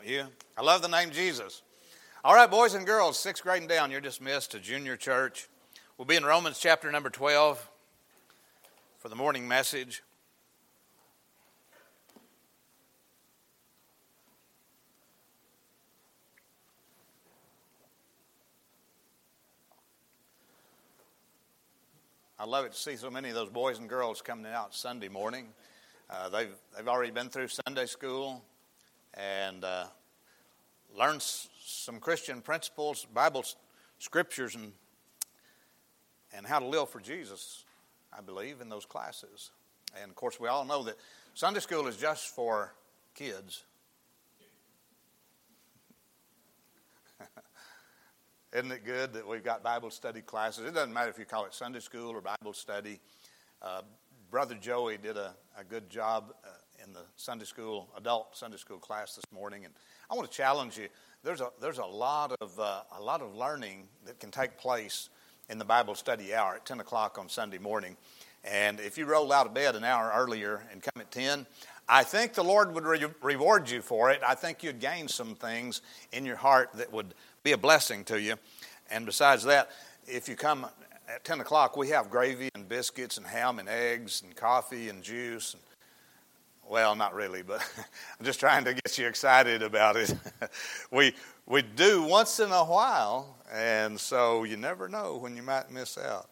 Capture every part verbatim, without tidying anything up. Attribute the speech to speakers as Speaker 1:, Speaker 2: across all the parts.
Speaker 1: You? I love the name Jesus. All right, boys and girls, sixth grade and down, you're dismissed to junior church. We'll be in Romans chapter number twelve for the morning message. I love it to see so many of those boys and girls coming out Sunday morning. Uh, they've they've already been through Sunday school and uh, learned s- some Christian principles, Bible scriptures, and and how to live for Jesus, I believe, in those classes. And of course, we all know that Sunday school is just for kids. Isn't it good that we've got Bible study classes? It doesn't matter if you call it Sunday school or Bible study. Uh, Brother Joey did a, a good job uh, in the Sunday school, adult Sunday school class this morning. And I want to challenge you. There's a there's a lot of uh, a lot of learning that can take place in the Bible study hour at ten o'clock on Sunday morning. And if you roll out of bed an hour earlier and come at ten, I think the Lord would re- reward you for it. I think you'd gain some things in your heart that would be a blessing to you. And besides that, if you come at ten o'clock, we have gravy and biscuits and ham and eggs and coffee and juice. And, well, not really, but I'm just trying to get you excited about it. we we do once in a while, and so you never know when you might miss out.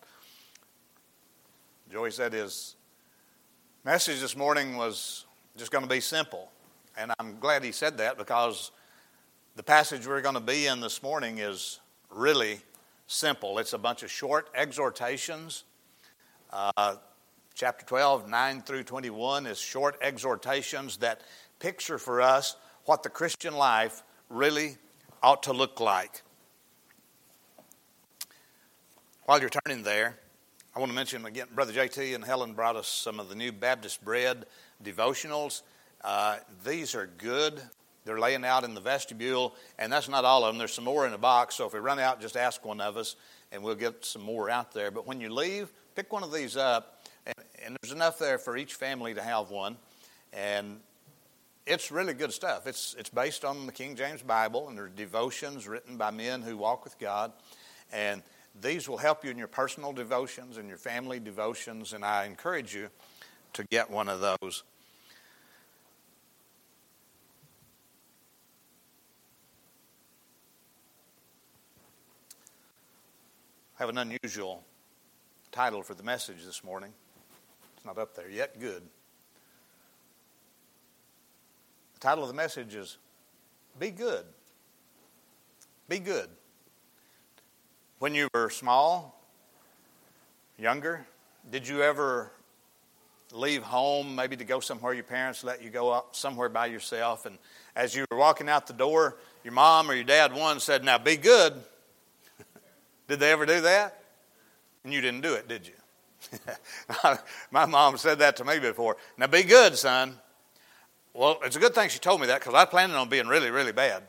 Speaker 1: Joey said his message this morning was just going to be simple. And I'm glad he said that, because the passage we're going to be in this morning is really simple. It's a bunch of short exhortations. Uh, chapter twelve, nine through twenty-one is short exhortations that picture for us what the Christian life really ought to look like. While you're turning there, I want to mention again, Brother J T and Helen brought us some of the new Baptist Bread devotionals. Uh, these are good. They're laying out in the vestibule, and that's not all of them. There's some more in a box, so if we run out, just ask one of us, and we'll get some more out there. But when you leave, pick one of these up, and, and there's enough there for each family to have one. And it's really good stuff. It's it's based on the King James Bible, and they're devotions written by men who walk with God. And these will help you in your personal devotions and your family devotions, and I encourage you to get one of those. I have an unusual title for the message this morning. It's not up there yet. Good. The title of the message is Be Good. Be good. When you were small, younger, did you ever leave home maybe to go somewhere your parents let you go up somewhere by yourself, and as you were walking out the door, your mom or your dad one said, "Now be good." Did they ever do that? And you didn't do it, did you? My mom said that to me before. "Now be good, son." Well, it's a good thing she told me that, because I was planning on being really, really bad.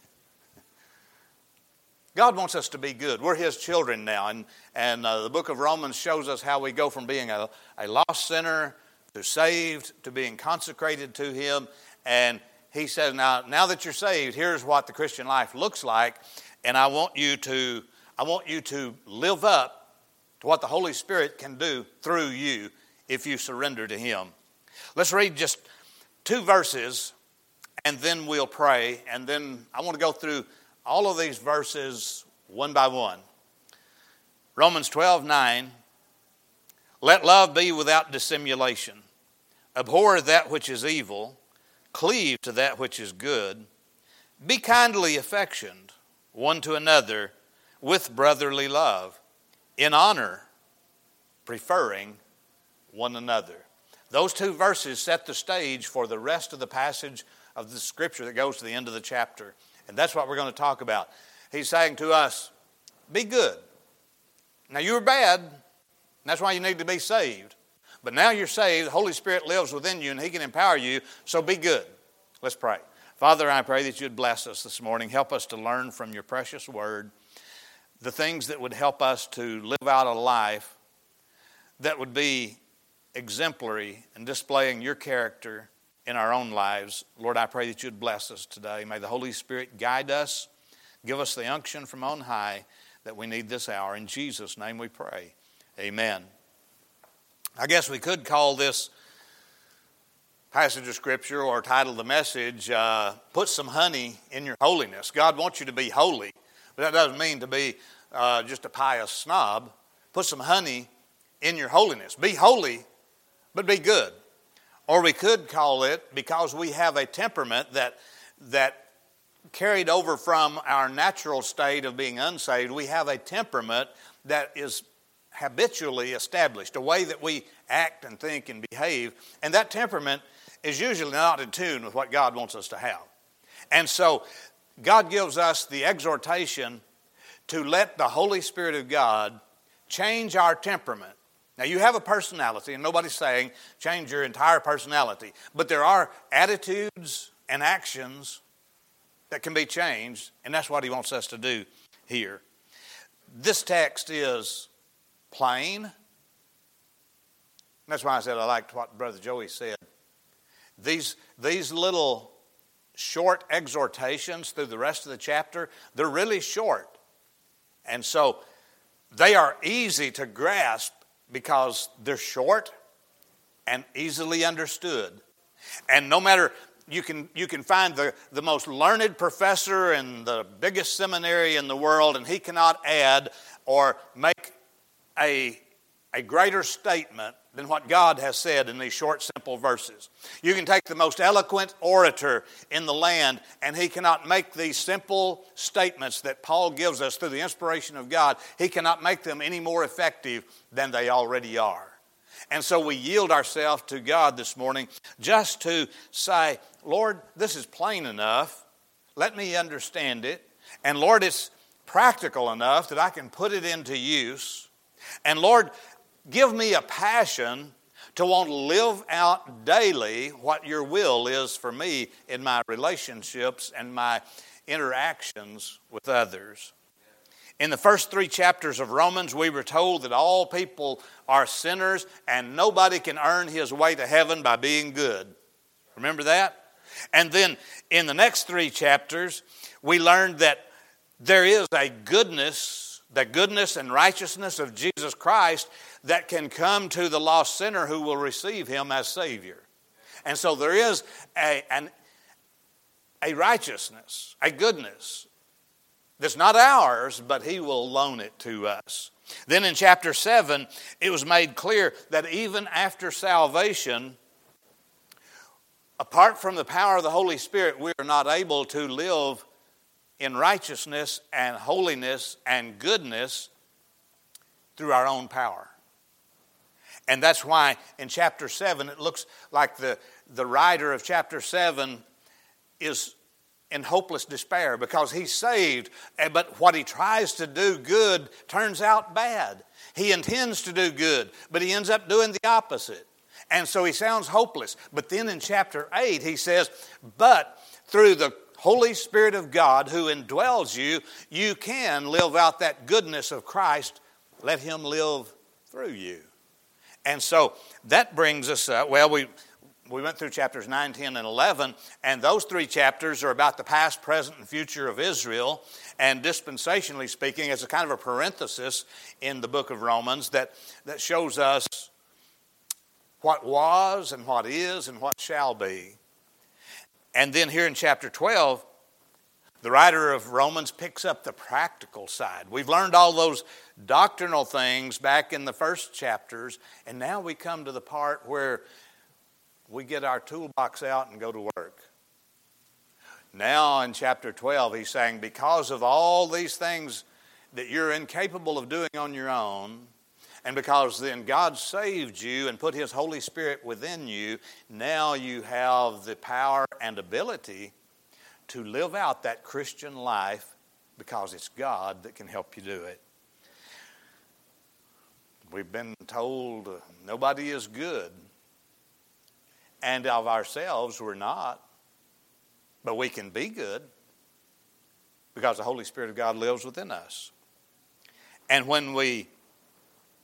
Speaker 1: God wants us to be good. We're His children now. And, and uh, the book of Romans shows us how we go from being a, a lost sinner to saved to being consecrated to Him. And He says, now, now that you're saved, here's what the Christian life looks like. And I want you to, I want you to live up to what the Holy Spirit can do through you if you surrender to Him. Let's read just two verses, and then we'll pray. And then I want to go through all of these verses one by one. Romans twelve, nine. Let love be without dissimulation. Abhor that which is evil. Cleave to that which is good. Be kindly affectioned one to another with brotherly love, in honor, preferring one another. Those two verses set the stage for the rest of the passage of the scripture that goes to the end of the chapter. And that's what we're going to talk about. He's saying to us, be good. Now, you were bad, and that's why you need to be saved. But now you're saved, the Holy Spirit lives within you, and He can empower you, so be good. Let's pray. Father, I pray that you'd bless us this morning. Help us to learn from your precious word the things that would help us to live out a life that would be exemplary in displaying your character in our own lives. Lord, I pray that you'd bless us today. May the Holy Spirit guide us, give us the unction from on high that we need this hour. In Jesus' name we pray. Amen. I guess we could call this passage of Scripture or title the message, uh, Put Some Honey in Your Holiness. God wants you to be holy, but that doesn't mean to be uh, just a pious snob. Put some honey in your holiness. Be holy, but be good. Or we could call it, because we have a temperament that that carried over from our natural state of being unsaved, we have a temperament that is habitually established, a way that we act and think and behave, and that temperament is usually not in tune with what God wants us to have. And so God gives us the exhortation to let the Holy Spirit of God change our temperament. Now, you have a personality, and nobody's saying change your entire personality, but there are attitudes and actions that can be changed, and that's what he wants us to do here. This text is plain. That's why I said I liked what Brother Joey said. These, these little short exhortations through the rest of the chapter, they're really short. And so they are easy to grasp because they're short and easily understood. And no matter, you can you can find the, the most learned professor in the biggest seminary in the world, and he cannot add or make a, a greater statement than what God has said in these short, simple verses. You can take the most eloquent orator in the land, and he cannot make these simple statements that Paul gives us through the inspiration of God. He cannot make them any more effective than they already are. And so we yield ourselves to God this morning just to say, Lord, this is plain enough. Let me understand it. And Lord, it's practical enough that I can put it into use. And Lord, give me a passion to want to live out daily what your will is for me in my relationships and my interactions with others. In the first three chapters of Romans, we were told that all people are sinners and nobody can earn his way to heaven by being good. Remember that? And then in the next three chapters, we learned that there is a goodness, the goodness and righteousness of Jesus Christ that can come to the lost sinner who will receive him as Savior. And so there is a, an, a righteousness, a goodness that's not ours, but he will loan it to us. Then in chapter seven, it was made clear that even after salvation, apart from the power of the Holy Spirit, we are not able to live in righteousness and holiness and goodness through our own power. And that's why in chapter seven, it looks like the, the writer of chapter seven is in hopeless despair because he's saved, but what he tries to do good turns out bad. He intends to do good, but he ends up doing the opposite. And so he sounds hopeless. But then in chapter eight, he says, but through the Holy Spirit of God who indwells you, you can live out that goodness of Christ. Let him live through you. And so that brings us, uh, well, we... We went through chapters nine, ten, and eleven, and those three chapters are about the past, present, and future of Israel. And dispensationally speaking, it's a kind of a parenthesis in the book of Romans that, that shows us what was and what is and what shall be. And then here in chapter twelve, the writer of Romans picks up the practical side. We've learned all those doctrinal things back in the first chapters, and now we come to the part where we get our toolbox out and go to work. Now in chapter twelve, he's saying, because of all these things that you're incapable of doing on your own, and because then God saved you and put his Holy Spirit within you, now you have the power and ability to live out that Christian life because it's God that can help you do it. We've been told nobody is good. And of ourselves, we're not. But we can be good because the Holy Spirit of God lives within us. And when we,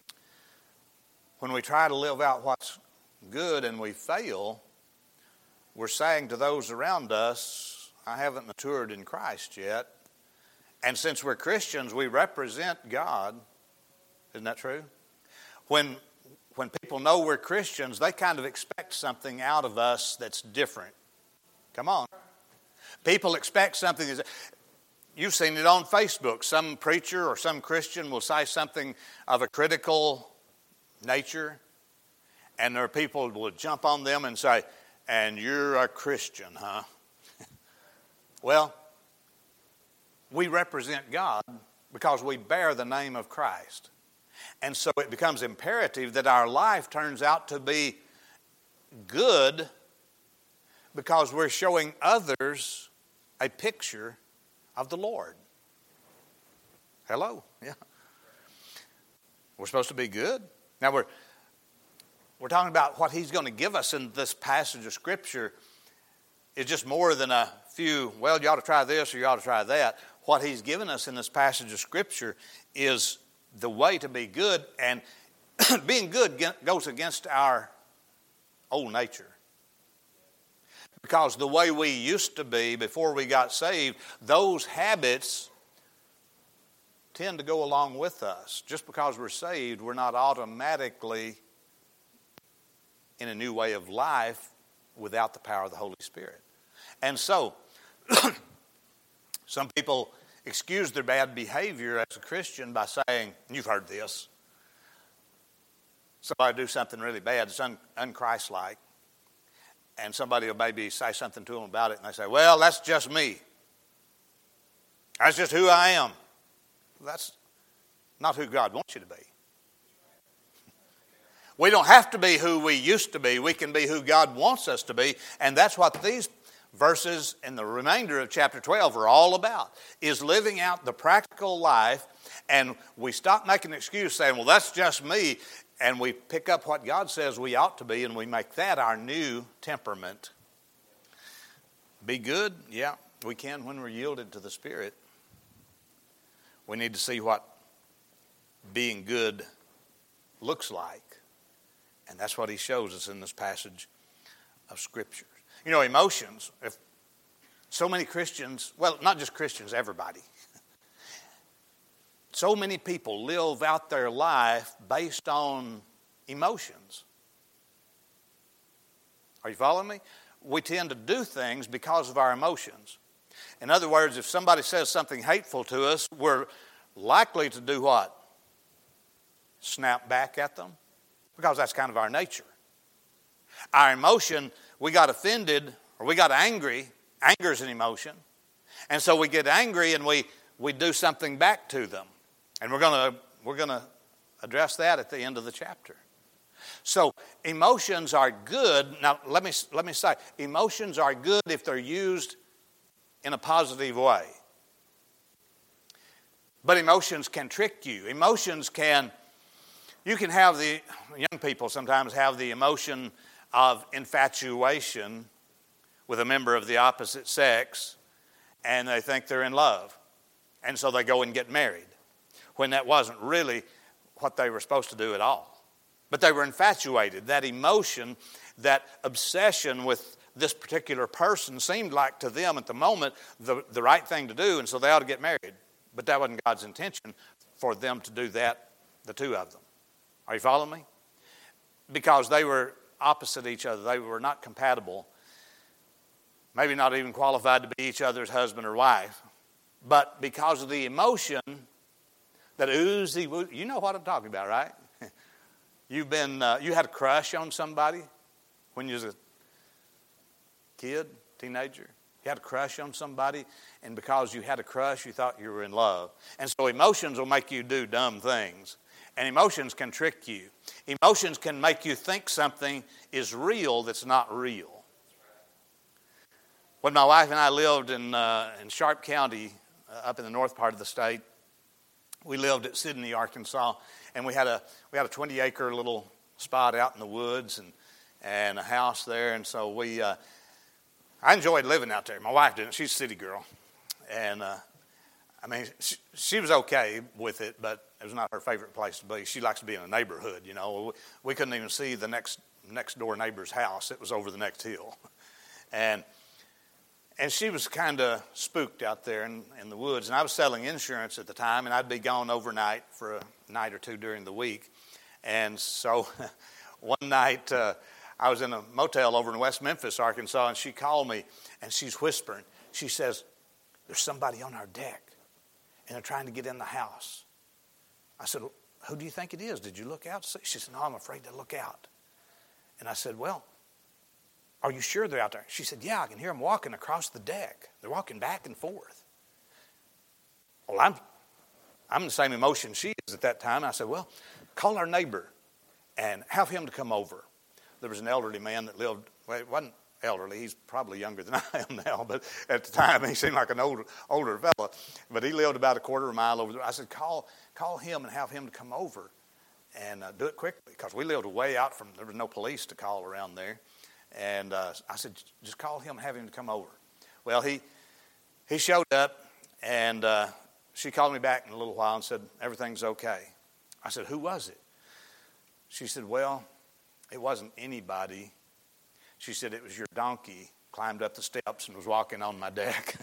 Speaker 1: when we try to live out what's good and we fail, we're saying to those around us, I haven't matured in Christ yet. And since we're Christians, we represent God. Isn't that true? When, when people know we're Christians, they kind of expect something out of us that's different. Come on. People expect something. You've seen it on Facebook. Some preacher or some Christian will say something of a critical nature, and there are people who will jump on them and say, and you're a Christian, huh? Well, we represent God because we bear the name of Christ. And so it becomes imperative that our life turns out to be good because we're showing others a picture of the Lord. Hello? Yeah. We're supposed to be good. Now we're we're talking about what He's going to give us in this passage of Scripture is just more than a few, well, you ought to try this or you ought to try that. What He's given us in this passage of Scripture is the way to be good, and being good goes against our old nature. Because the way we used to be before we got saved, those habits tend to go along with us. Just because we're saved, we're not automatically in a new way of life without the power of the Holy Spirit. And so, some people excuse their bad behavior as a Christian by saying, you've heard this, somebody do something really bad, it's un- un-Christ-like, and somebody will maybe say something to them about it, and they say, well, that's just me. That's just who I am. That's not who God wants you to be. We don't have to be who we used to be. We can be who God wants us to be, and that's what these verses in the remainder of chapter twelve are all about, is living out the practical life, and we stop making an excuse saying, well, that's just me, and we pick up what God says we ought to be, and we make that our new temperament. Be good? Yeah, we can when we're yielded to the Spirit. We need to see what being good looks like, and that's what He shows us in this passage of Scripture. You know, emotions, if so many Christians, well, not just Christians, everybody. So many people live out their life based on emotions. Are you following me? We tend to do things because of our emotions. In other words, if somebody says something hateful to us, we're likely to do what? Snap back at them, because that's kind of our nature. Our emotion, we got offended or we got angry. Anger is an emotion. And so we get angry and we, we do something back to them. And we're going to we're going to address that at the end of the chapter. So emotions are good. Now let me let me say, emotions are good if they're used in a positive way. But emotions can trick you. Emotions can, you can have the, young people sometimes have the emotion of infatuation with a member of the opposite sex, and they think they're in love. And so they go and get married, when that wasn't really what they were supposed to do at all. But they were infatuated. That emotion, that obsession with this particular person seemed like to them at the moment the, the right thing to do, and so they ought to get married. But that wasn't God's intention for them to do that, the two of them. Are you following me? Because they were opposite each other. They were not compatible. Maybe not even qualified to be each other's husband or wife. But because of the emotion that oozed, you know what I'm talking about, right? You've been, uh, you had a crush on somebody when you was a kid, teenager. You had a crush on somebody, and because you had a crush, you thought you were in love. And so emotions will make you do dumb things. And emotions can trick you. Emotions can make you think something is real that's not real. When my wife and I lived in uh, in Sharp County, uh, up in the north part of the state, we lived at Sidney, Arkansas, and we had a we had a twenty acre little spot out in the woods and and a house there, and so we uh, I enjoyed living out there. My wife didn't; she's a city girl, and uh, I mean she, she was okay with it, but it was not her favorite place to be. She likes to be in a neighborhood, you know. We, we couldn't even see the next next door neighbor's house; it was over the next hill. And and she was kind of spooked out there in, in the woods. And I was selling insurance at the time, and I'd be gone overnight for a night or two during the week. And so one night uh, I was in a motel over in West Memphis, Arkansas, and she called me, and she's whispering. She says, "There's somebody on our deck, and they're trying to get in the house." I said, "Who do you think it is? Did you look out?" She said, "No, I'm afraid to look out." And I said, "Well, are you sure they're out there?" She said, "Yeah, I can hear them walking across the deck. They're walking back and forth." Well, I'm I'm in the same emotion she is at that time. I said, "Well, call our neighbor and have him to come over." There was an elderly man that lived, well, he wasn't elderly. He's probably younger than I am now, but at the time he seemed like an older older fella. But he lived about a quarter of a mile over there. I said, call call him and have him to come over and uh, do it quickly, because we lived way out from, there was no police to call around there. And uh, I said, just call him and have him to come over. Well, he he showed up, and uh, she called me back in a little while and said, "Everything's okay." I said, "Who was it?" She said, "Well, it wasn't anybody." She said, "It was your donkey climbed up the steps and was walking on my deck."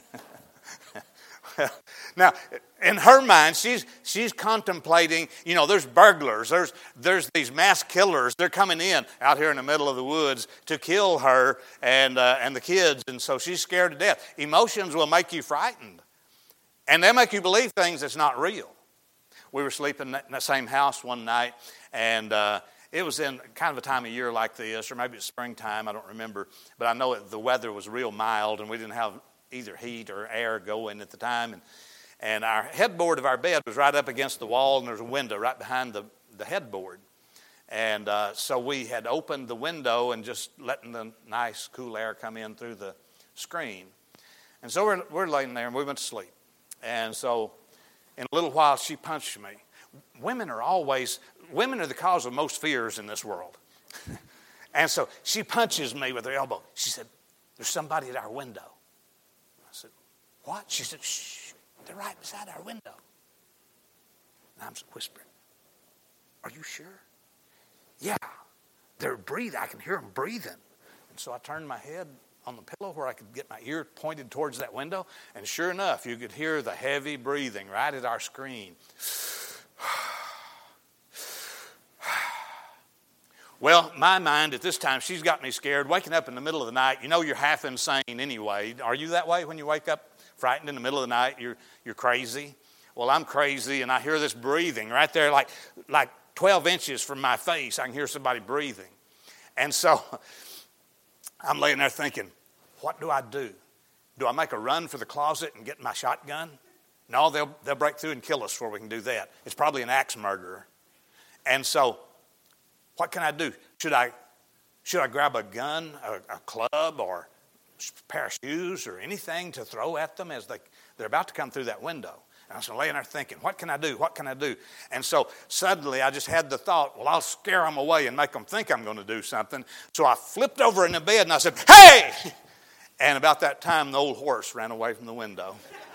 Speaker 1: Well, now, in her mind, she's she's contemplating, you know, there's burglars, there's there's these mass killers. They're coming in out here in the middle of the woods to kill her and uh, and the kids, and so she's scared to death. Emotions will make you frightened, and they make you believe things that's not real. We were sleeping in the same house one night, and uh, it was in kind of a time of year like this, or maybe it's springtime, I don't remember, but I know it, the weather was real mild, and we didn't have either heat or air going at the time, and and our headboard of our bed was right up against the wall, and there was a window right behind the, the headboard. And uh, so we had opened the window and just letting the nice cool air come in through the screen. And so we're, we're laying there, and we went to sleep. And so in a little while, she punched me. Women are always, women are the cause of most fears in this world. And so she punches me with her elbow. She said, "There's somebody at our window." I said, "What?" She said, "Shh, they're right beside our window." And I'm whispering, "Are you sure?" "Yeah, they're breathing. I can hear them breathing." And so I turned my head on the pillow where I could get my ear pointed towards that window, and sure enough, you could hear the heavy breathing right at our screen. Well, my mind at this time, she's got me scared. Waking up in the middle of the night, you know you're half insane anyway. Are you that way when you wake up frightened in the middle of the night? You're you're crazy? Well, I'm crazy, and I hear this breathing right there, like like twelve inches from my face. I can hear somebody breathing. And so I'm laying there thinking, what do I do? Do I make a run for the closet and get my shotgun? No, they'll they'll break through and kill us before we can do that. It's probably an axe murderer. And so what can I do? Should I should I grab a gun, a, a club, or a pair of shoes, or anything to throw at them as they, they're about to come through that window? And I was laying there thinking, what can I do? What can I do? And so suddenly I just had the thought, well, I'll scare them away and make them think I'm going to do something. So I flipped over in the bed and I said, "Hey!" And about that time, the old horse ran away from the window.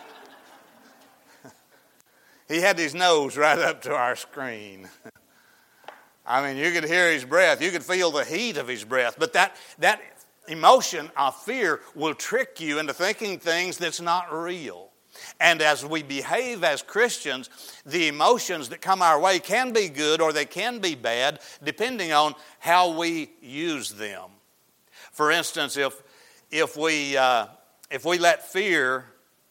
Speaker 1: He had his nose right up to our screen. I mean, you could hear his breath. You could feel the heat of his breath. But that, that emotion of fear will trick you into thinking things that's not real. And as we behave as Christians, the emotions that come our way can be good or they can be bad, depending on how we use them. For instance, if if we uh, if we let fear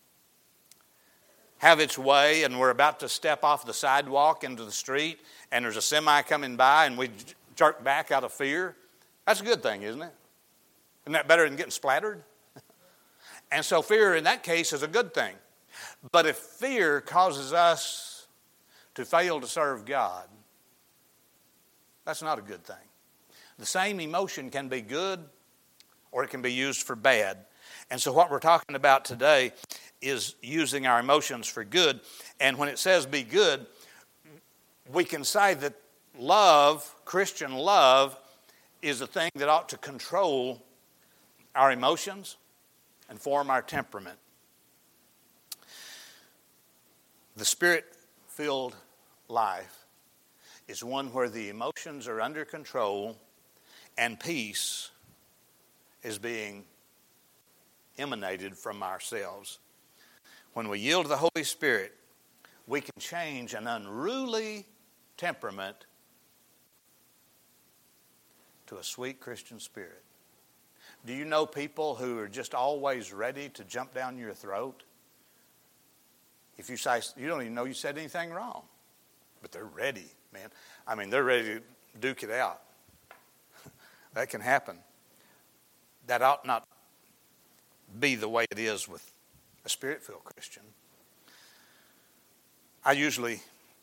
Speaker 1: have its way and we're about to step off the sidewalk into the street and there's a semi coming by and we jerk back out of fear, that's a good thing, isn't it? Isn't that better than getting splattered? And so fear in that case is a good thing. But if fear causes us to fail to serve God, that's not a good thing. The same emotion can be good or it can be used for bad. And so what we're talking about today is using our emotions for good. And when it says be good, we can say that love, Christian love, is a thing that ought to control our emotions and form our temperament. The Spirit-filled life is one where the emotions are under control and peace is being emanated from ourselves. When we yield to the Holy Spirit, we can change an unruly temperament to a sweet Christian spirit. Do you know people who are just always ready to jump down your throat? If you say, you don't even know you said anything wrong, but they're ready, man. I mean, they're ready to duke it out. That can happen. That ought not be the way it is with a Spirit-filled Christian. I usually,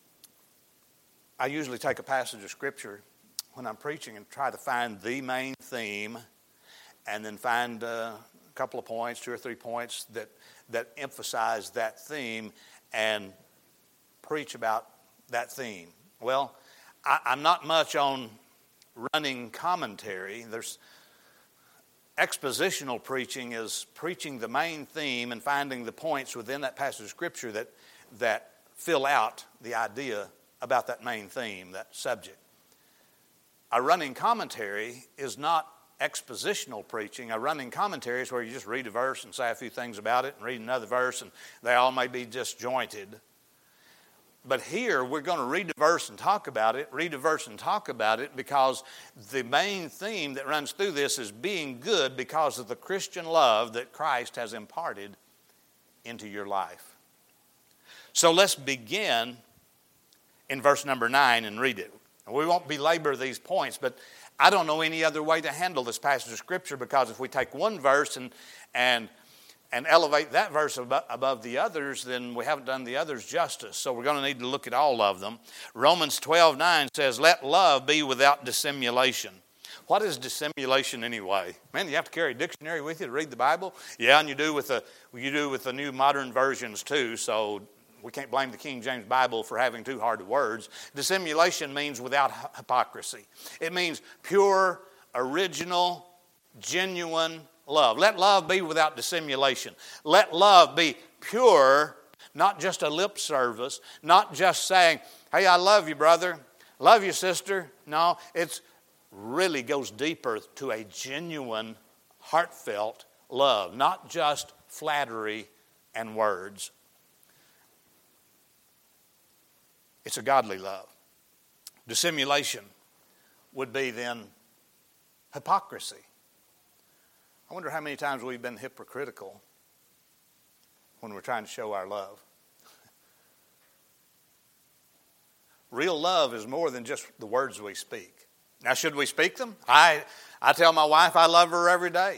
Speaker 1: I usually take a passage of Scripture when I'm preaching and try to find the main theme, and then find uh, a couple of points, two or three points that, that emphasize that theme and preach about that theme. Well, I, I'm not much on running commentary. There's expositional preaching is preaching the main theme and finding the points within that passage of Scripture that, that fill out the idea about that main theme, that subject. A running commentary is not expositional preaching. A running commentary is where you just read a verse and say a few things about it and read another verse, and they all may be disjointed. But here we're going to read a verse and talk about it, read a verse and talk about it, because the main theme that runs through this is being good because of the Christian love that Christ has imparted into your life. So let's begin in verse number nine and read it. We won't belabor these points, but I don't know any other way to handle this passage of Scripture, because if we take one verse and and and elevate that verse above, above the others, then we haven't done the others justice. So we're going to need to look at all of them. Romans twelve nine says, "Let love be without dissimulation." What is dissimulation anyway? Man, you have to carry a dictionary with you to read the Bible? Yeah, and you do with the you do with the new modern versions too, so we can't blame the King James Bible for having too hard of words. Dissimulation means without hypocrisy. It means pure, original, genuine love. Let love be without dissimulation. Let love be pure, not just a lip service, not just saying, "Hey, I love you, brother. Love you, sister." No, it really goes deeper to a genuine, heartfelt love, not just flattery and words. It's a godly love. Dissimulation would be then hypocrisy. I wonder how many times we've been hypocritical when we're trying to show our love. Real love is more than just the words we speak. Now, should we speak them? I, I tell my wife I love her every day.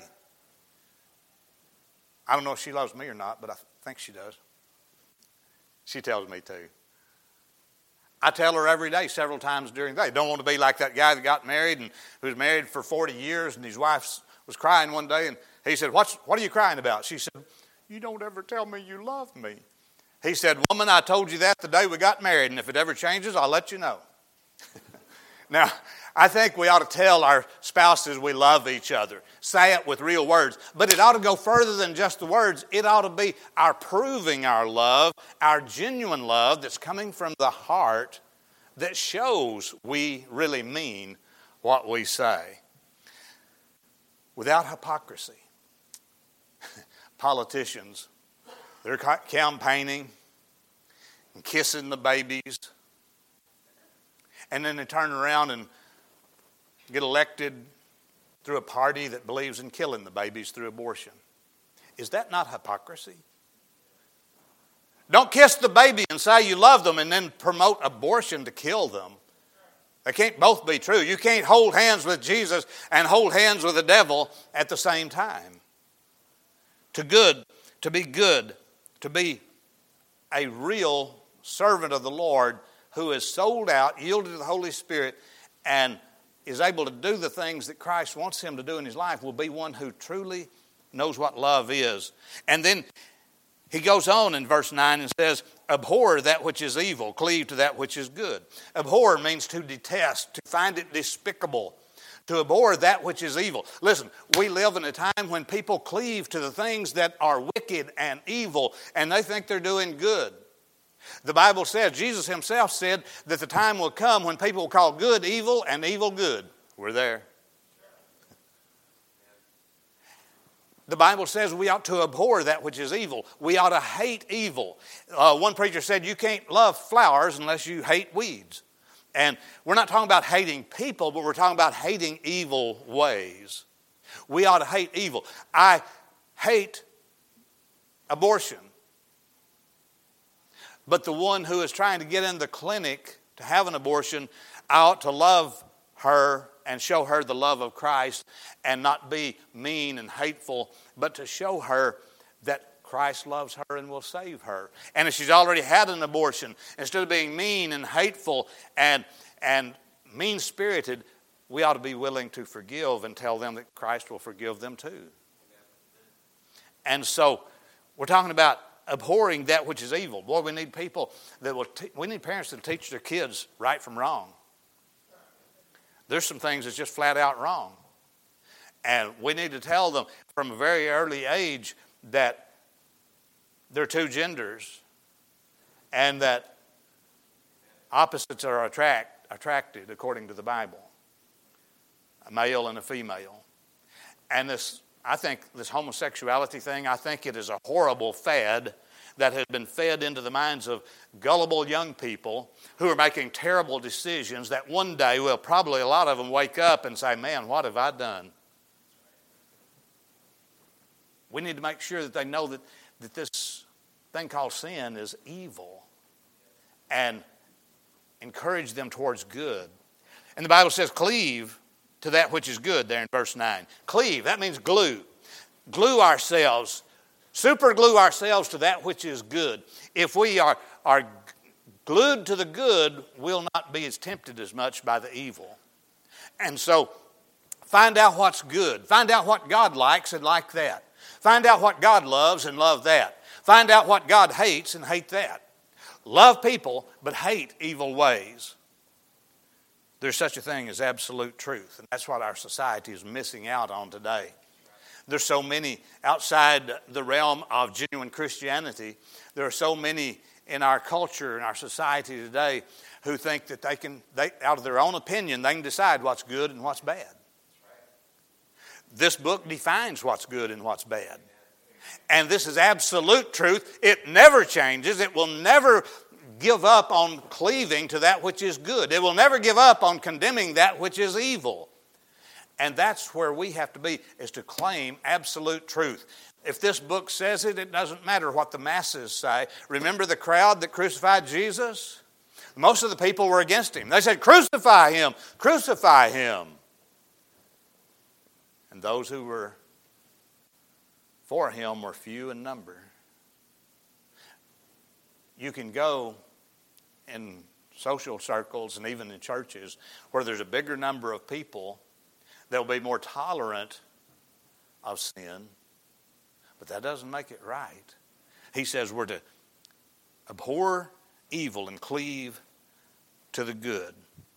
Speaker 1: I don't know if she loves me or not, but I think she does. She tells me to. I tell her every day, several times during the day. Don't want to be like that guy that got married and who was married for forty years, and his wife was crying one day, and he said, What's, what are you crying about? She said, "You don't ever tell me you love me." He said, "Woman, I told you that the day we got married, and if it ever changes, I'll let you know." Now, I think we ought to tell our spouses we love each other. Say it with real words. But it ought to go further than just the words. It ought to be our proving our love, our genuine love that's coming from the heart, that shows we really mean what we say. Without hypocrisy. Politicians, they're campaigning and kissing the babies, and then they turn around and get elected through a party that believes in killing the babies through abortion. Is that not hypocrisy? Don't kiss the baby and say you love them and then promote abortion to kill them. They can't both be true. You can't hold hands with Jesus and hold hands with the devil at the same time. To good, to be good, to be a real servant of the Lord who is sold out, yielded to the Holy Spirit, and is able to do the things that Christ wants him to do in his life, will be one who truly knows what love is. And then he goes on in verse nine and says, "Abhor that which is evil, cleave to that which is good." Abhor means to detest, to find it despicable, to abhor that which is evil. Listen, we live in a time when people cleave to the things that are wicked and evil, and they think they're doing good. The Bible says, Jesus himself said that the time will come when people will call good evil and evil good. We're there. The Bible says we ought to abhor that which is evil. We ought to hate evil. Uh, one preacher said you can't love flowers unless you hate weeds. And we're not talking about hating people, but we're talking about hating evil ways. We ought to hate evil. I hate abortion. But the one who is trying to get in the clinic to have an abortion, I ought to love her and show her the love of Christ and not be mean and hateful, but to show her that Christ loves her and will save her. And if she's already had an abortion, instead of being mean and hateful and, and mean-spirited, we ought to be willing to forgive and tell them that Christ will forgive them too. And so we're talking about abhorring that which is evil. Boy, we need people that will, te- we need parents that teach their kids right from wrong. There's some things that's just flat out wrong. And we need to tell them from a very early age that there are two genders and that opposites are attract, attracted according to the Bible. A male and a female. And this, I think this homosexuality thing, I think it is a horrible fad that has been fed into the minds of gullible young people who are making terrible decisions that one day, well, probably a lot of them wake up and say, man, what have I done? We need to make sure that they know that, that this thing called sin is evil and encourage them towards good. And the Bible says cleave to that which is good there in verse nine. Cleave, that means glue. Glue ourselves, super glue ourselves to that which is good. If we are, are glued to the good, we'll not be as tempted as much by the evil. And so find out what's good. Find out what God likes and like that. Find out what God loves and love that. Find out what God hates and hate that. Love people, but hate evil ways. There's such a thing as absolute truth, and that's what our society is missing out on today. There's so many outside the realm of genuine Christianity. There are so many in our culture, in our society today, who think that they can, they, out of their own opinion, they can decide what's good and what's bad. This book defines what's good and what's bad. And this is absolute truth. It never changes. It will never give up on cleaving to that which is good. It will never give up on condemning that which is evil. And that's where we have to be, is to claim absolute truth. If this book says it, it doesn't matter what the masses say. Remember the crowd that crucified Jesus? Most of the people were against him. They said, crucify him, crucify him. And those who were for him were few in number. You can go in social circles and even in churches where there's a bigger number of people that will be more tolerant of sin, but that doesn't make it right. He says we're to abhor evil and cleave to the good.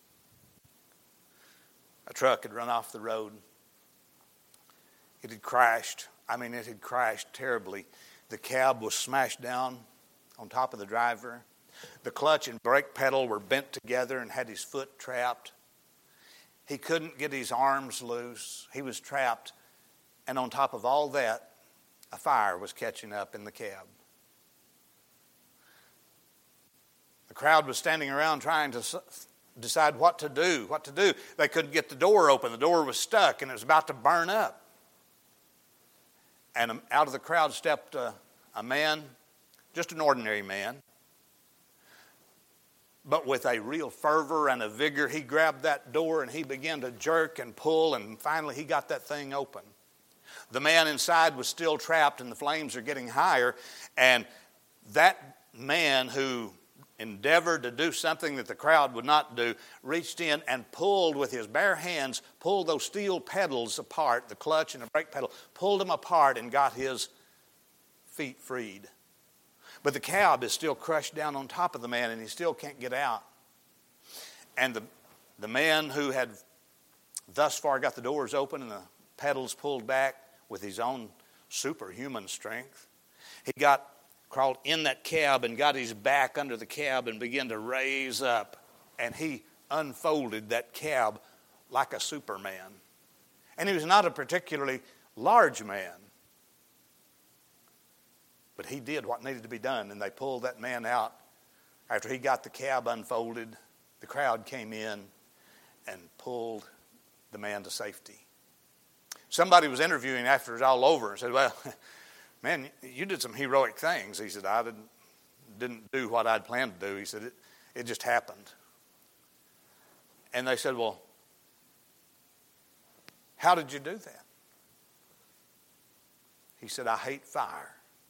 Speaker 1: A truck had run off the road. It had crashed. I mean, it had crashed terribly. The cab was smashed down on top of the driver. The clutch and brake pedal were bent together and had his foot trapped. He couldn't get his arms loose. He was trapped. And on top of all that, a fire was catching up in the cab. The crowd was standing around trying to decide what to do, what to do. They couldn't get the door open. The door was stuck and it was about to burn up. And out of the crowd stepped a, a man, just an ordinary man, but with a real fervor and a vigor. He grabbed that door and he began to jerk and pull, and finally he got that thing open. The man inside was still trapped and the flames are getting higher, and that man who endeavored to do something that the crowd would not do reached in and pulled with his bare hands, pulled those steel pedals apart, the clutch and the brake pedal, pulled them apart and got his feet freed. But the cab is still crushed down on top of the man and he still can't get out. And the, the man who had thus far got the doors open and the pedals pulled back with his own superhuman strength, he got crawled in that cab and got his back under the cab and began to raise up. And he unfolded that cab like a Superman. And he was not a particularly large man. But he did what needed to be done, and they pulled that man out. After he got the cab unfolded, the crowd came in and pulled the man to safety. Somebody was interviewing after it was all over and said, well, man, you did some heroic things. He said, I didn't, didn't do what I'd planned to do. He said, it, it just happened. And they said, well, how did you do that? He said, I hate fire.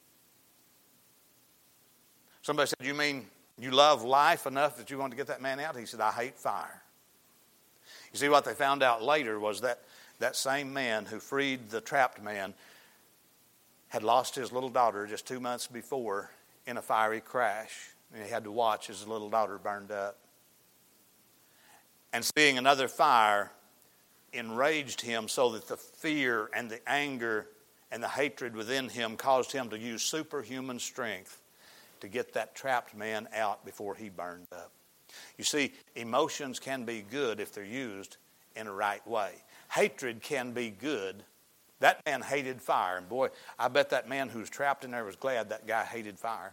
Speaker 1: Somebody said, you mean you love life enough that you want to get that man out? He said, I hate fire. You see, what they found out later was that that same man who freed the trapped man had lost his little daughter just two months before in a fiery crash. And he had to watch as his little daughter burned up. And seeing another fire enraged him so that the fear and the anger and the hatred within him caused him to use superhuman strength to get that trapped man out before he burned up. You see, emotions can be good if they're used in a right way. Hatred can be good. That man hated fire. And boy, I bet that man who was trapped in there was glad that guy hated fire.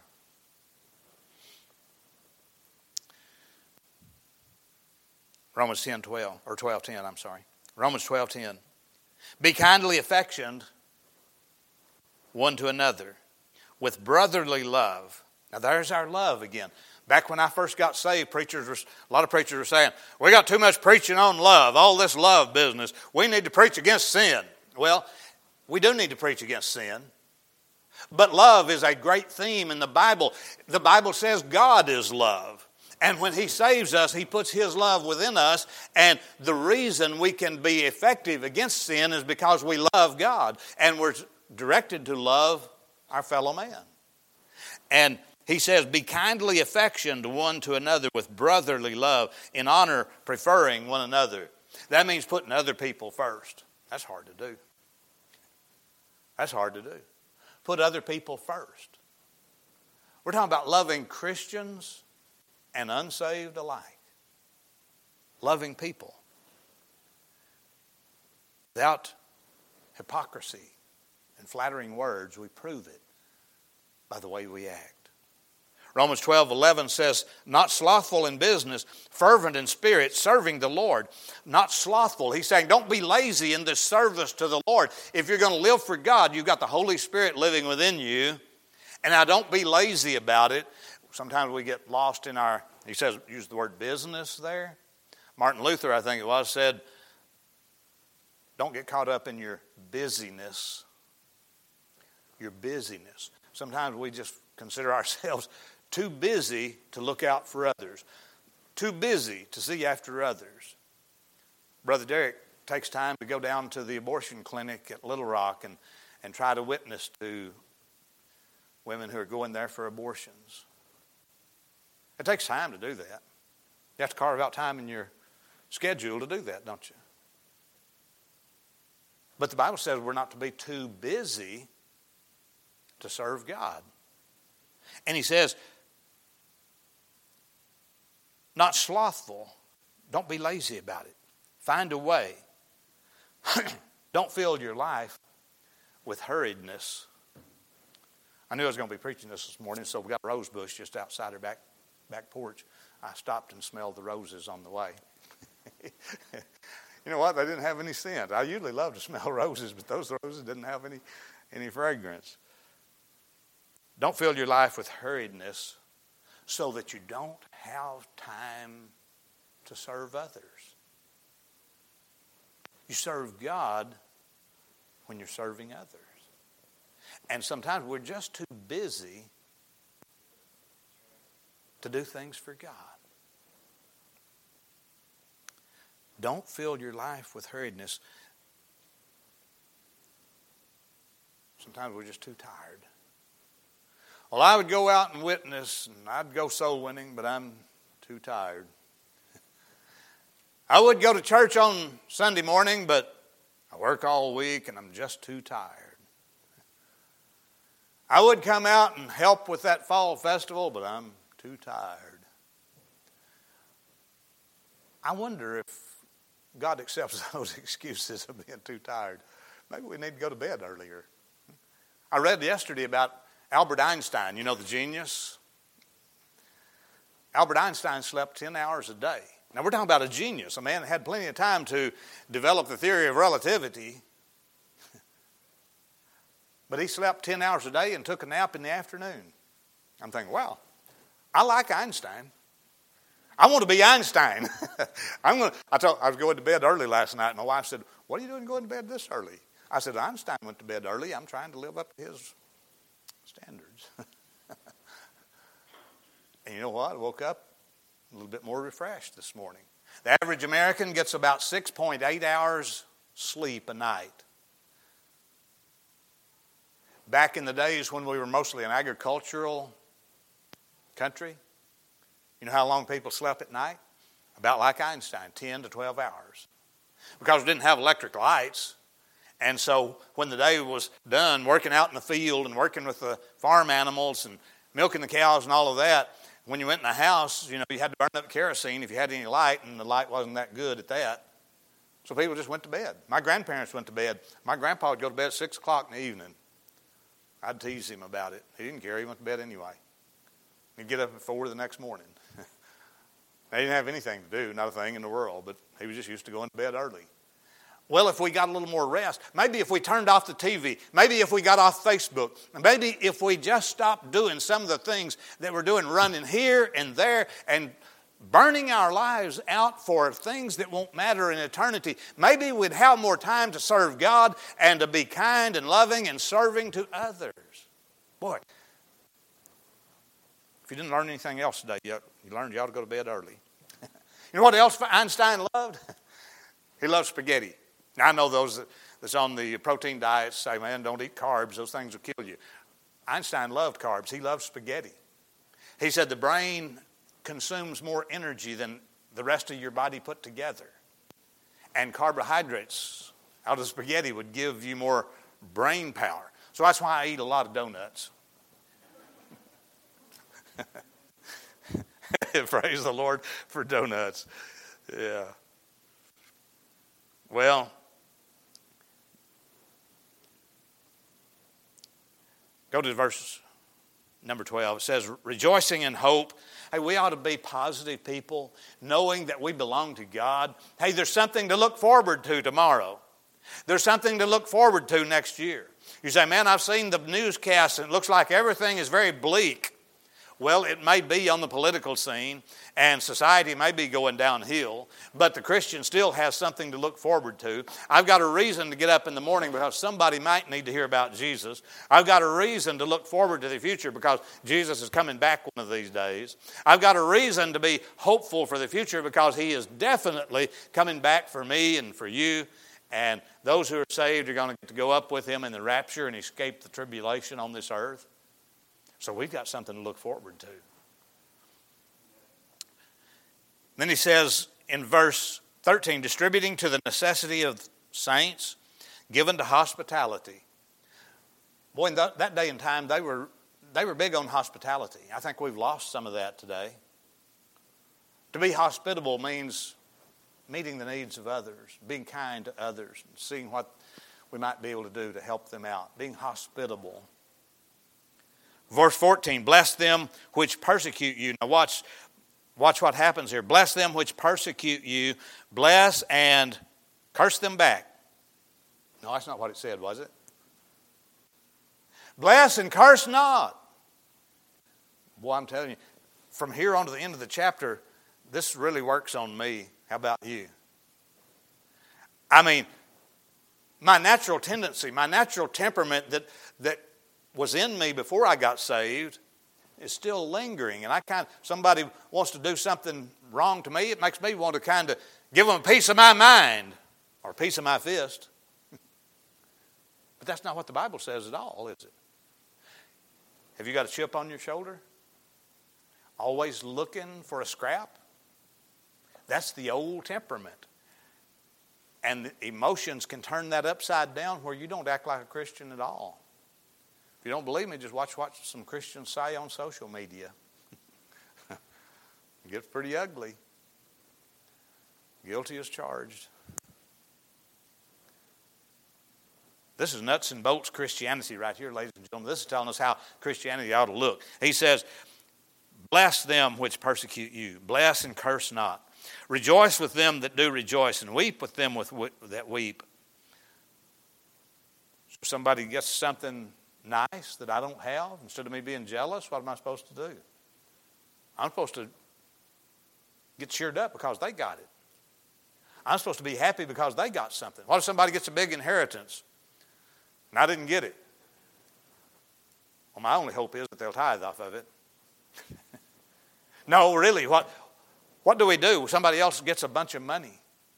Speaker 1: Romans ten twelve, or twelve ten, I'm sorry. Romans twelve ten. Be kindly affectioned one to another with brotherly love. Now there's our love again. Back when I first got saved, preachers were, a lot of preachers were saying, we got too much preaching on love, all this love business. We need to preach against sin. Well, we do need to preach against sin. But love is a great theme in the Bible. The Bible says God is love. And when He saves us, He puts His love within us. And the reason we can be effective against sin is because we love God. And we're directed to love our fellow man. And He says, be kindly affectioned one to another with brotherly love, in honor preferring one another. That means putting other people first. That's hard to do. That's hard to do. Put other people first. We're talking about loving Christians and unsaved alike. Loving people. Without hypocrisy and flattering words, we prove it by the way we act. Romans twelve eleven says, not slothful in business, fervent in spirit, serving the Lord. Not slothful. He's saying, don't be lazy in this service to the Lord. If you're going to live for God, you've got the Holy Spirit living within you. And now don't be lazy about it. Sometimes we get lost in our, he says, use the word business there. Martin Luther, I think it was, said, don't get caught up in your busyness. Your busyness. Sometimes we just consider ourselves too busy to look out for others. Too busy to see after others. Brother Derek takes time to go down to the abortion clinic at Little Rock and, and try to witness to women who are going there for abortions. It takes time to do that. You have to carve out time in your schedule to do that, don't you? But the Bible says we're not to be too busy to serve God. And He says, not slothful. Don't be lazy about it. Find a way. Don't fill your life with hurriedness. I knew I was going to be preaching this this morning, so we got a rose bush just outside our back, back porch. I stopped and smelled the roses on the way. You know what? They didn't have any scent. I usually love to smell roses, but those roses didn't have any, any fragrance. Don't fill your life with hurriedness so that you don't have time to serve others. You serve God when you're serving others. And sometimes we're just too busy to do things for God. Don't fill your life with hurriedness. Sometimes we're just too tired. Well, I would go out and witness, and I'd go soul winning, but I'm too tired. I would go to church on Sunday morning, but I work all week, and I'm just too tired. I would come out and help with that fall festival, but I'm too tired. I wonder if God accepts those excuses of being too tired. Maybe we need to go to bed earlier. I read yesterday about Albert Einstein, you know, the genius? Albert Einstein slept ten hours a day. Now, we're talking about a genius, a man that had plenty of time to develop the theory of relativity. But he slept ten hours a day and took a nap in the afternoon. I'm thinking, wow, I like Einstein. I want to be Einstein. I'm going to, I, told, I was going to bed early last night, and my wife said, what are you doing going to bed this early? I said, Einstein went to bed early. I'm trying to live up to his standards. And you know what? I woke up a little bit more refreshed this morning. The average American gets about six point eight hours sleep a night. Back in the days when we were mostly an agricultural country, you know how long people slept at night? About like Einstein, ten to twelve hours. Because we didn't have electric lights. And so when the day was done, working out in the field and working with the farm animals and milking the cows and all of that, when you went in the house, you know, you had to burn up kerosene if you had any light, and the light wasn't that good at that. So people just went to bed. My grandparents went to bed. My grandpa would go to bed at six o'clock in the evening. I'd tease him about it. He didn't care. He went to bed anyway. He'd get up at four the next morning. They didn't have anything to do, not a thing in the world, but he was just used to going to bed early. Well, if we got a little more rest, maybe if we turned off the T V, maybe if we got off Facebook, maybe if we just stopped doing some of the things that we're doing, running here and there and burning our lives out for things that won't matter in eternity, maybe we'd have more time to serve God and to be kind and loving and serving to others. Boy, if you didn't learn anything else today, you learned you ought to go to bed early. You know what else Einstein loved? He loved spaghetti. Now, I know those that's on the protein diets say, man, don't eat carbs. Those things will kill you. Einstein loved carbs. He loved spaghetti. He said the brain consumes more energy than the rest of your body put together. And carbohydrates out of spaghetti would give you more brain power. So that's why I eat a lot of donuts. Praise the Lord for donuts. Yeah. Well, go to verse number twelve. It says, rejoicing in hope. Hey, we ought to be positive people, knowing that we belong to God. Hey, there's something to look forward to tomorrow. There's something to look forward to next year. You say, man, I've seen the newscasts and it looks like everything is very bleak. Well, it may be on the political scene, and society may be going downhill, but the Christian still has something to look forward to. I've got a reason to get up in the morning because somebody might need to hear about Jesus. I've got a reason to look forward to the future because Jesus is coming back one of these days. I've got a reason to be hopeful for the future because He is definitely coming back for me and for you. And those who are saved are going to get to go up with Him in the rapture and escape the tribulation on this earth. So we've got something to look forward to. Then he says in verse thirteen, distributing to the necessity of saints, given to hospitality. Boy, in that, that day and time, they were, they were big on hospitality. I think we've lost some of that today. To be hospitable means meeting the needs of others, being kind to others, and seeing what we might be able to do to help them out. Being hospitable. Verse fourteen, bless them which persecute you. Now watch, watch what happens here. Bless them which persecute you. Bless and curse them back. No, that's not what it said, was it? Bless and curse not. Boy, I'm telling you, from here on to the end of the chapter, this really works on me. How about you? I mean, my natural tendency, my natural temperament that that was in me before I got saved is still lingering. And I kind of, somebody wants to do something wrong to me, it makes me want to kind of give them a piece of my mind or a piece of my fist. But that's not what the Bible says at all, is it? Have you got a chip on your shoulder? Always looking for a scrap? That's the old temperament. And the emotions can turn that upside down where you don't act like a Christian at all. If you don't believe me, just watch what some Christians say on social media. It gets pretty ugly. Guilty as charged. This is nuts and bolts Christianity right here, ladies and gentlemen. This is telling us how Christianity ought to look. He says, bless them which persecute you. Bless and curse not. Rejoice with them that do rejoice, and weep with them with, that weep. So somebody gets something nice that I don't have, instead of me being jealous, what am I supposed to do? I'm supposed to get cheered up because they got it. I'm supposed to be happy because they got something. What if somebody gets a big inheritance and I didn't get it? Well, my only hope is that they'll tithe off of it. No, really, what, what do we do? Somebody else gets a bunch of money.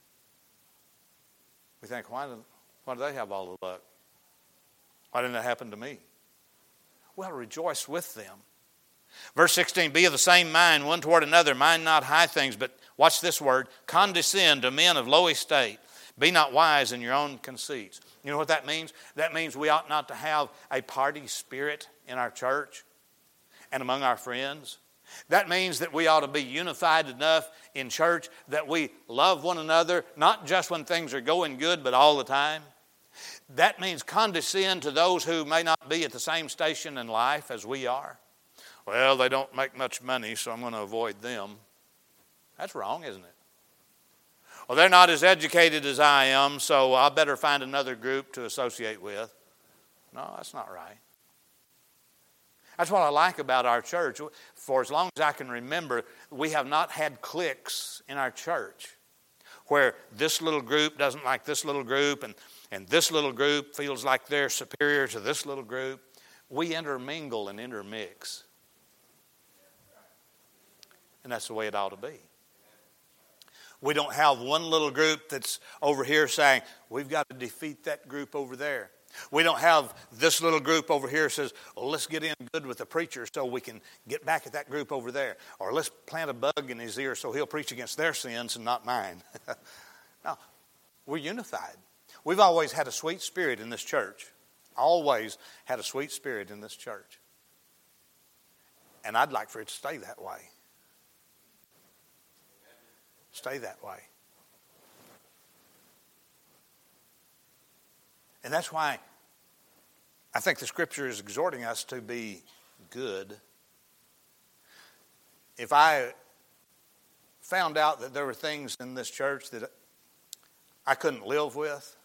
Speaker 1: We think, why do, why do they have all the luck? Why didn't that happen to me? Well, rejoice with them. Verse sixteen, be of the same mind one toward another. Mind not high things, but watch this word, condescend to men of low estate. Be not wise in your own conceits. You know what that means? That means we ought not to have a party spirit in our church and among our friends. That means that we ought to be unified enough in church that we love one another, not just when things are going good, but all the time. That means condescend to those who may not be at the same station in life as we are. Well, they don't make much money, so I'm going to avoid them. That's wrong, isn't it? Well, they're not as educated as I am, so I better find another group to associate with. No, that's not right. That's what I like about our church. For as long as I can remember, we have not had cliques in our church where this little group doesn't like this little group and, and this little group feels like they're superior to this little group. We intermingle and intermix. And that's the way it ought to be. We don't have one little group that's over here saying, we've got to defeat that group over there. We don't have this little group over here that says, well, let's get in good with the preacher so we can get back at that group over there. Or let's plant a bug in his ear so he'll preach against their sins and not mine. No, we're unified. We've always had a sweet spirit in this church. Always had a sweet spirit in this church. And I'd like for it to stay that way. Stay that way. And that's why I think the Scripture is exhorting us to be good. If I found out that there were things in this church that I couldn't live with,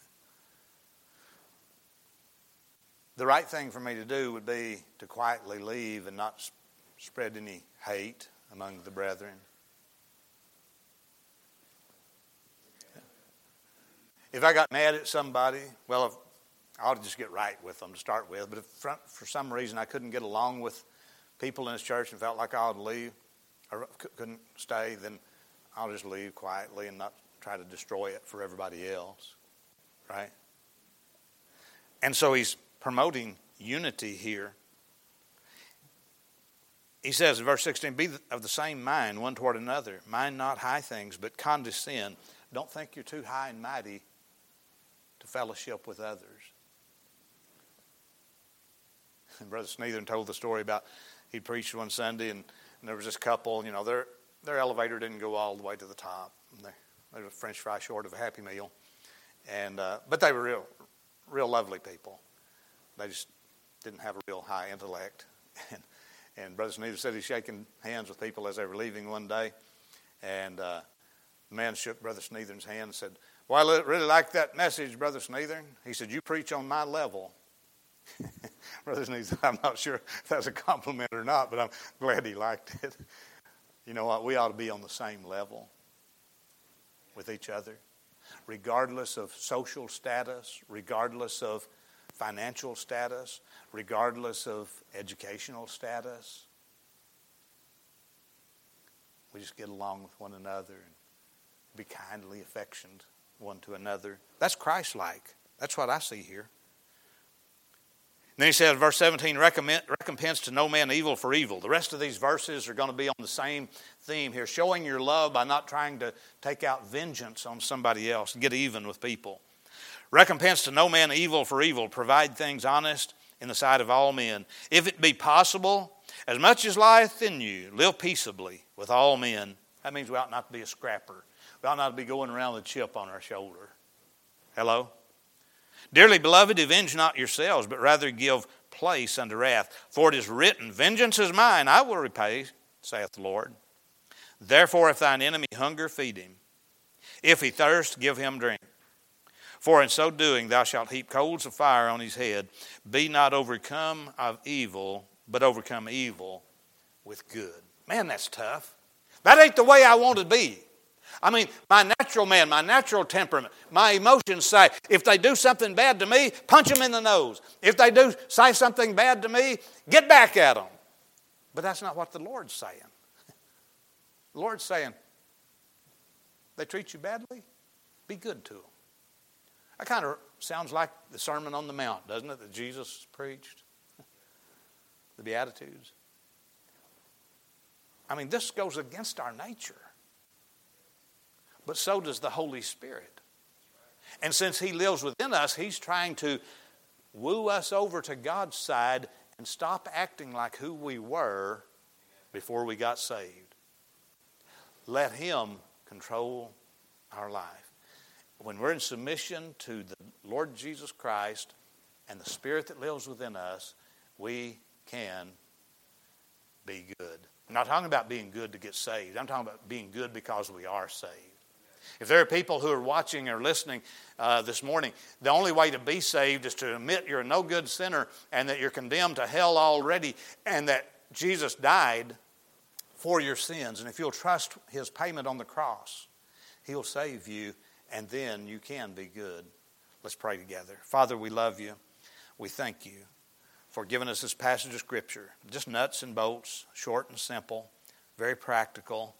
Speaker 1: the right thing for me to do would be to quietly leave and not spread any hate among the brethren. If I got mad at somebody, well, if, I ought to just get right with them to start with. But if for some reason I couldn't get along with people in this church and felt like I ought to leave or couldn't stay, then I'll just leave quietly and not try to destroy it for everybody else. Right? And so he's promoting unity here. He says in verse sixteen, be of the same mind one toward another. Mind not high things, but condescend. Don't think you're too high and mighty to fellowship with others. And Brother Sneathern told the story about he preached one Sunday and, and there was this couple, you know, their their elevator didn't go all the way to the top. And they, they were a French fry short of a Happy Meal. And uh, but they were real, real lovely people. They just didn't have a real high intellect. And, and Brother Sneathern said he's shaking hands with people as they were leaving one day. And uh, the man shook Brother Sneathern's hand and said, well, I really like that message, Brother Sneathern. He said, you preach on my level. Brother Sneathern, I'm not sure if that's a compliment or not, but I'm glad he liked it. You know what? We ought to be on the same level with each other, regardless of social status, regardless of financial status, regardless of educational status. We just get along with one another and be kindly affectioned one to another. That's Christ-like. That's what I see here. And then he says, verse seventeen, recompense to no man evil for evil. The rest of these verses are going to be on the same theme here, showing your love by not trying to take out vengeance on somebody else and get even with people. Recompense to no man evil for evil. Provide things honest in the sight of all men. If it be possible, as much as lieth in you, live peaceably with all men. That means we ought not to be a scrapper. We ought not to be going around with a chip on our shoulder. Hello? Dearly beloved, avenge not yourselves, but rather give place unto wrath. For it is written, vengeance is mine, I will repay, saith the Lord. Therefore, if thine enemy hunger, feed him. If he thirst, give him drink. For in so doing thou shalt heap coals of fire on his head. Be not overcome of evil, but overcome evil with good. Man, that's tough. That ain't the way I want to be. I mean, my natural man, my natural temperament, my emotions say, if they do something bad to me, punch them in the nose. If they do say something bad to me, get back at them. But that's not what the Lord's saying. The Lord's saying, they treat you badly, be good to them. That kind of sounds like the Sermon on the Mount, doesn't it, that Jesus preached? The Beatitudes. I mean, this goes against our nature. But so does the Holy Spirit. And since He lives within us, He's trying to woo us over to God's side and stop acting like who we were before we got saved. Let Him control our life. When we're in submission to the Lord Jesus Christ and the Spirit that lives within us, we can be good. I'm not talking about being good to get saved. I'm talking about being good because we are saved. If there are people who are watching or listening uh, this morning, the only way to be saved is to admit you're a no good sinner and that you're condemned to hell already and that Jesus died for your sins. And if you'll trust His payment on the cross, He'll save you and then you can be good. Let's pray together. Father, we love You. We thank You for giving us this passage of Scripture. Just nuts and bolts, short and simple, very practical.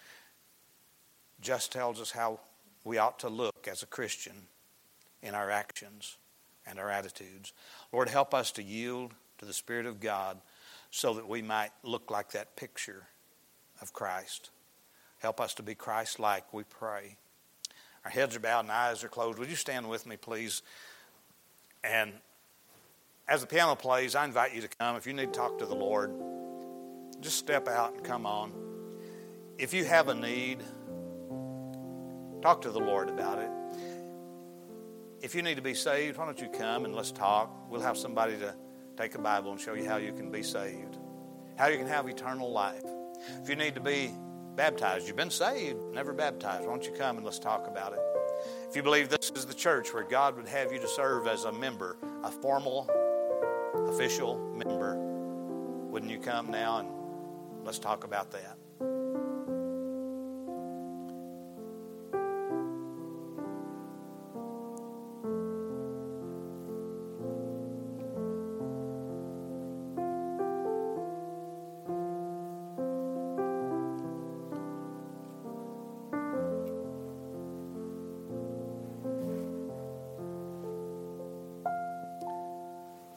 Speaker 1: Just tells us how we ought to look as a Christian in our actions and our attitudes. Lord, help us to yield to the Spirit of God so that we might look like that picture of Christ. Help us to be Christ-like, we pray. Our heads are bowed and eyes are closed. Would you stand with me, please? And as the piano plays, I invite you to come. If you need to talk to the Lord, just step out and come on. If you have a need, talk to the Lord about it. If you need to be saved, why don't you come and let's talk. We'll have somebody to take a Bible and show you how you can be saved, how you can have eternal life. If you need to be baptized, you've been saved, never baptized, why don't you come and let's talk about it. If you believe this is the church where God would have you to serve as a member, a formal, official member, wouldn't you come now and let's talk about that.